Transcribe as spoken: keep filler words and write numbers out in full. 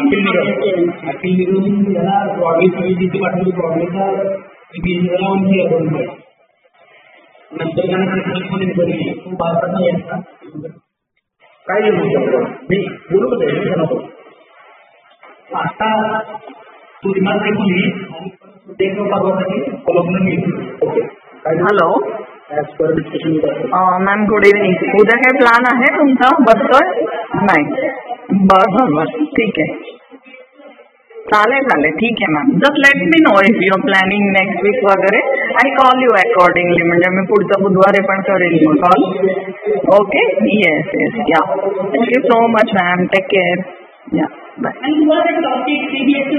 Appeal निघालं appeal निघून याला ब्रॉडवेची जिथे पाठवली ब्रॉडवेचा ऑन केला दोन पाहिजे नंतर त्यांना तो भारतात नाही येतात काय येऊ शकतो मी बोलू नको आता तू रिमार्क ऐकून हॅलो मॅम गुड इव्हनिंग. उद्या काय प्लॅन आहे तुमचा बसतोय नाही बरं बरं ठीक आहे चालेल चालेल ठीक आहे ma'am. Just let me know if you are planning next week वगैरे आय कॉल यू अकॉर्डिंगली म्हणजे मी पुढच्या बुधवारी पण करेल मग call. Okay yes yes yeah thank you so much ma'am take care yeah bye.